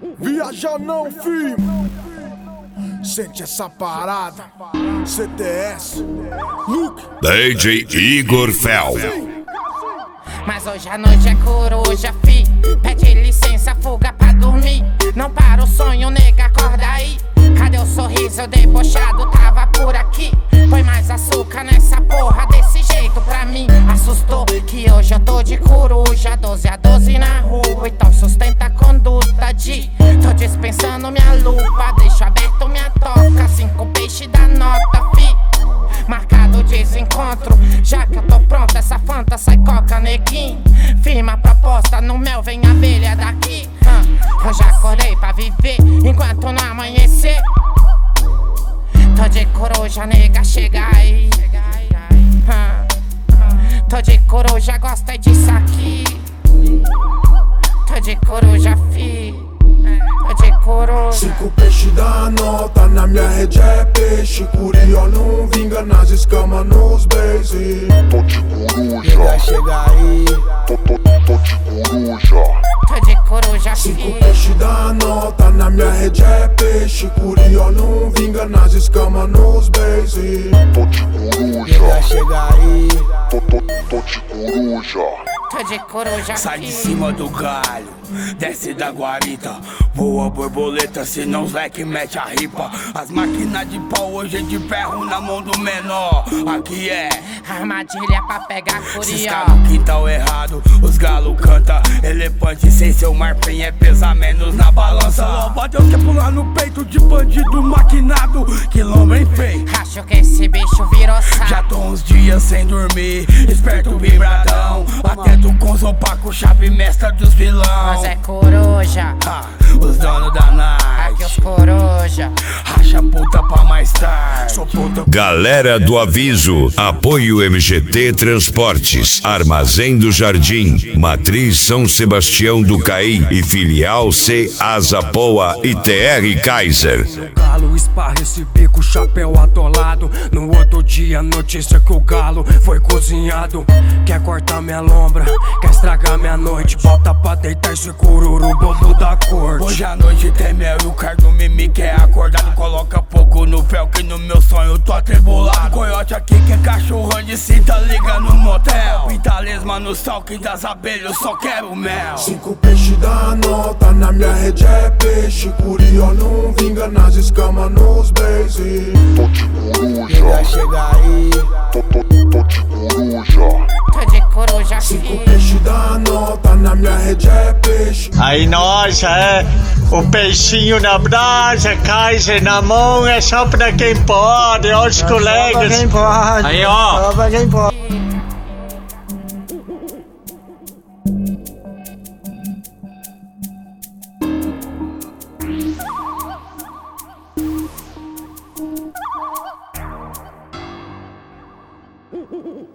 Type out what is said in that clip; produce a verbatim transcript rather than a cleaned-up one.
Viajar não, filho. Sente essa parada. C T S Luke D J Igor Fel. Mas hoje a noite é coruja, fi. Pede licença, fuga pra dormir. Não para o sonho, nega, acorda aí. Cadê o sorriso, eu debochado, tava por aqui. Põe mais açúcar nessa porra, desse jeito pra mim. Assustou que hoje eu tô de coruja, doze a doze na rua. Então sustenta a conduta de tô dispensando minha lupa, deixo aberto minha toca. Cinco peixes da nota, fi. Marcado desencontro, já que eu tô pronta, essa fanta sai coca, neguinho. Firma a proposta, no mel vem abelha daqui. uh, Eu já acordei pra viver enquanto não amanhecer. Tô de coruja, nega, chega aí. uh, Tô de coruja, gosta disso aqui. Tô de coruja, fi. Tô de coruja. Cinco peixes da nota, na minha rede é peixe. Curió não vinga nas escamas nos beijos. Tô de coruja, Nega, chega aí. tô, tô, tô de coruja. Tô de coruja, Cinco fi. peixes da nota, na minha rede é peixe. Curió não vinga nas escamas nos beijos. Tô de Nega, coruja, chega aí. tô, tô, tô de coruja. Tô de coruja, Sai de fi. cima do galho, desce da guarita. Voa borboleta, senão os leque mete a ripa. As máquinas de pau hoje é de ferro na mão do menor. Aqui é Armadilha pra pegar esses curió. caras no quintal errado, os galo canta. Elefante sem seu marfim é pesar menos na balança. Louva Deus quer pular no peito de bandido maquinado. Quilombo em feio. Acho que esse bicho virou saco. Já tô uns dias sem dormir, esperto vibradão. Atento com zopaco, chave mestra dos vilão. Nós é coruja, Ah, os donos da aqui os night, coruja. racha puta pra mais tarde. Sou puta. Galera do Aviso, apoio M G T Transportes, Armazém do Jardim, Matriz São Sebastião do Caí e Filial C Asa Poa e T R Kaiser. O galo esparra esse bico, chapéu atolado. No outro dia, notícia que o galo foi cozinhado. Quer cortar minha lombra, quer estragar minha noite. Bota pra deitar esse cururu, bobo da corte. Hoje à noite tem mel e o cardo mimi que é acordado. Coloca pouco no fel que no meu sonho tô atribulado. Coiote aqui que é cachorrão de cinta, liga no motel. Pinta lesma no sal que das abelhas eu só quero mel. Cinco peixes da nota, na minha rede é peixe. Curió não vinga nas escamas nos beijos. Tô de Nega, coruja, chega aí. tô, tô, tô de coruja. Tô de coruja, Cinco fi. peixes da nota, na minha rede é peixe. Aí nossa, é o peixinho na brasa, Kaiser na mão, é só pra quem pode, ó os colegas. Quem pode. Aí ó, Só pra quem pode. Uh, uh, uh.